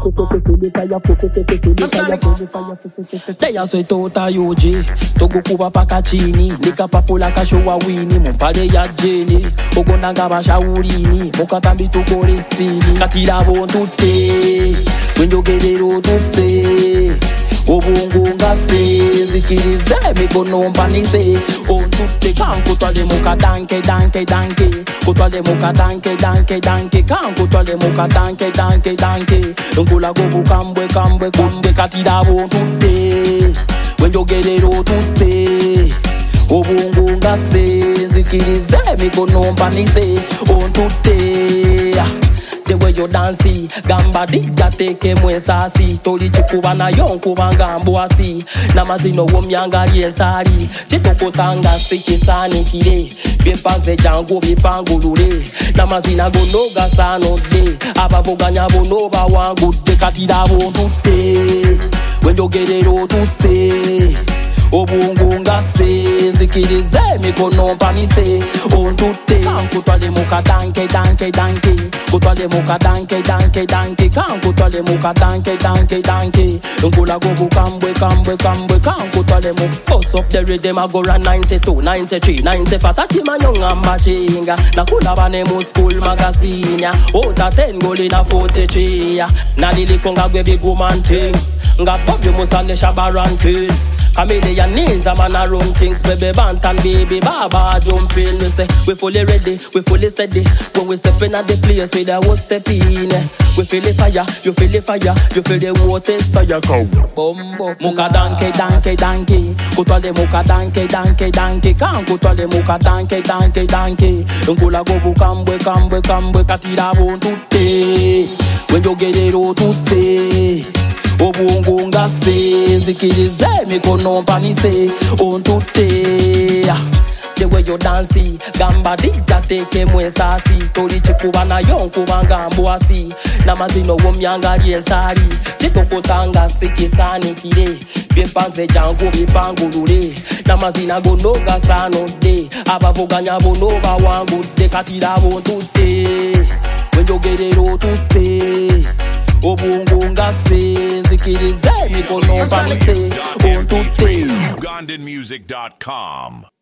Teya swe tota yoje Togo kuba paka chini Nika papula kashowa wini Mumpade ya jeni Ogonanga bashaurini Mokatambi tukore sini Katira bontute Wenjogerero tuse Obungu ngase Zikirize mikono mpanise Ontute kanku twale muka danke danke danke Kutwale muka danke danke danke Kanku twale muka danke danke danke Nkula gobu kambwe kambwe kambwe Katira bontute Wenjogerero tuse Obungu ngase Zikirize mikono mpanise Ontute The way you dance, gamba dija teke mwesasi Toli chikuba na yonkuba ngambo asi Namazino womyanga riesari Chitokotanga sikisani kire Bimpanze jango bipangulure Namazina gonoga sano de Abavoganya bonoba wangu de Katira bondute Wenjogerero tuse Obungu ngase Zikirize mikono mpanise Ontute Kanku twale muka danke danke danke Kutwale muka danke danke danke Kanku twale muka danke danke danke Nkula gobu kambwe kambwe kambwe Kanku twale muka Post up the rhythm I go run 92, 93, 94 Tachi manyonga mbashinga Nakula bane mu school magazine Ota 10 goli na 43 Nalili konga gwe big woman thing Nga Bobby Musane Shabaran king Camellia ninja man a run things, baby bantan baby baba jump in. We say we fully ready, we fully steady. When we step in at the place, we da won't step in. We feel the fire, you feel the fire, you feel the water's fire. Go bombo, muka danke danke danke. Kutwale muka danke danke danke. Kan kutwale muka danke danke danke. Nkula gobu kambwe kambwe kambwe. Katira bontute, wenjogerero tuse. Obungu ngase Zikirize mikono mpanise Ontute The way you dance Gamba dija teke mwesasi Toli chikuba na yonkuba ngambo asi Namazino womyanga riesari Chitokotanga sikisani kire Bimpanze jango bipangulure Namazina gonoga sano de Abavoganya bonoba wangu de Katira bontute Wenjogerero tuse Obungu ngase Zikirize mikono mpanise Ontute UgandanMusic.com